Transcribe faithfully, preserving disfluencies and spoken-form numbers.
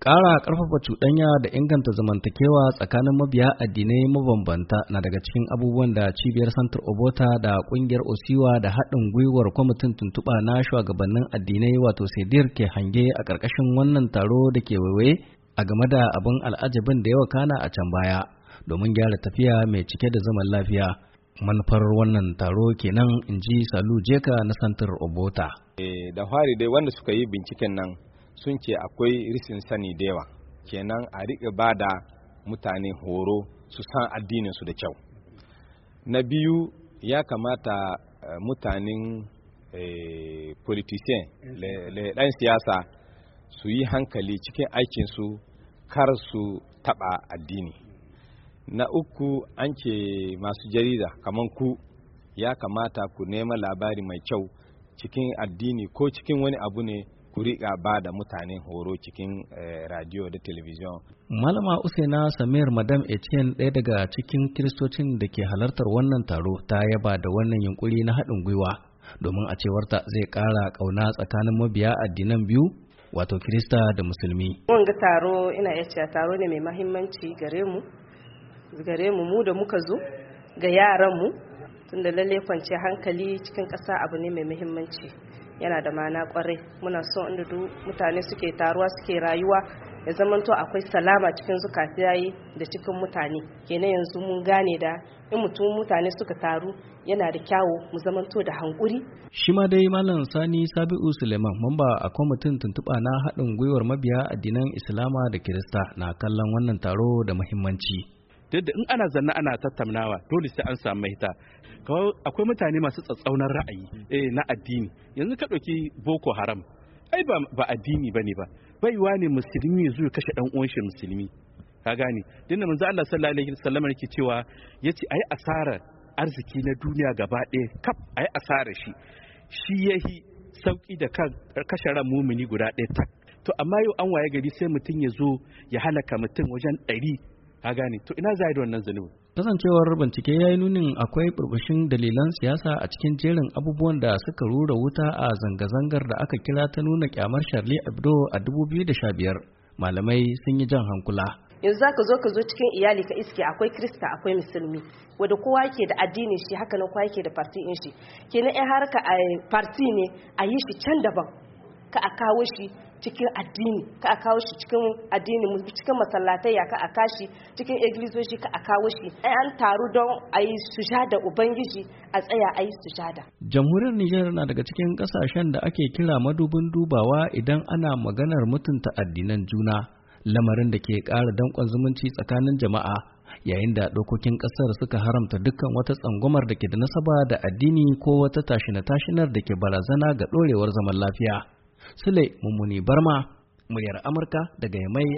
Ƙara ƙarfafa cuɗanya da inganta zamantakewa tsakanin mabiya addinai mabambanta na daga cikin abubuwan da cibiyar Santar Obota da ƙungiyar Osiwa da haɗin gwiwar kwamitin tuntuɓa na shugabannin addinai wato Sedir ke hange a ƙarƙashin wannan taro da ke waiwaye a game da abin al'ajabin da ya wakana a can baya domin gyara tafiya mai cike da zaman lafiya. Manufar wannan taro kenan, in ji Salu Jeka na Santar Obota. E, da fari dai wanda suka yi binciken nan sun ce akwai risin sani da yawa, kenan a riƙe ba da mutane horo su san addininsu da kyau. Na biyu, ya kamata uh, mutanen eh, politician ɗan siyasa su yi hankali cikin aikinsu kar su taɓa addini. Na uku, an ce masu jarida kamar ku ya kamata ku nema labari mai kyau cikin addini ko cikin wani abu ne ku riƙa ba da mutanen horo cikin eh, radio da television. Malama Usaina Samir Madam Etienne, ɗaya daga cikin kiristocin da ke halartar wannan taro, ta yaba da wannan yunkuri na haɗin gwiwa domin a cewarta zai ƙara ƙauna tsakanin mabiya addinan biyu wato Kirista da Musulmi. Wanga taro ina iya cewa taro ne mai mahimmanci gare mu, gare mu mu da muka zo ga yaran mu, tunda lalle kwanciyar hankali cikin ƙasa abu ne mai muhimmanci. Yana da mana kwarai, muna so inda duk mutane suke taruwa suke rayuwa ya zamanto akwai salama cikin zukatayi da cikin mutane. Kenan yanzu mun gane da in mutum mutane suka taru yana da kyawu mu zamanto da hankuri. Shi ma dai Malam Sani Sabi'u Suleiman, mamba a kwamitin tuntuɓa na haɗin gwiwar mabiya addinan Islama da Kirista, na kallon wannan taro da muhimmanci. Yadda in ana zanna ana tattaunawa dole sai an samu mahita. Akwai mutane masu tsatsaunan ra'ayi eh, na addini. Yanzu ka ɗauki Boko Haram, ai ba, ba addini bane ba. Baiwa ne musulmi ya zo ya kashe ɗan uwan shi musulmi. Ka gane? Dinda manzo Allah sallallahu alaihi wasallam yake cewa yace ayi asarar arziki na duniya gaba ɗaya kaf ayi asarar shi. Shi yahi sauki da kan kashe ran mumini guda ɗaya tak. To amma yau an waye gari sai mutum ya zo ya halaka mutum wajen ɗari. Ka gane? To ina za da wannan zalimi? Kasancewar bincike ya yi nunin akwai burbushin dalilan siyasa a cikin jerin abubuwan da suka rura wuta a zanga-zangar da aka kira ta nuna kyamar Charlie Hebdo a dubu biyu da sha biyar, malamai sun yi jan hankula. Yanzu za ka zo ka zo cikin iyali ka iske akwai Kirista akwai Musulmi, wanda kowa yake da addinin shi, haka nan kowa yake da parti in shi. Kenan in harka a parti ne a yi shi can daban, ka a kawo shi cikin addini, ka a kawo shi cikin addini, cikin masallatai ka a kashi cikin iglizoshi, ka a kawo shi ai an taru don a yi sujada ubangiji, a tsaya a yi sujada. Jamhuriyar Nijar na daga cikin kasashen da ake kira madubin dubawa idan ana maganar mutunta addinan juna, lamarin da ke ƙara danƙon zumunci tsakanin jama'a, yayin da dokokin ƙasar suka haramta dukkan wata tsangwamar da ke da nasaba da addini ko wata tashina-tashinar da ke barazana ga ɗorewar zaman lafiya. Sule Mummuni Barma, muryar Amurka daga Yamai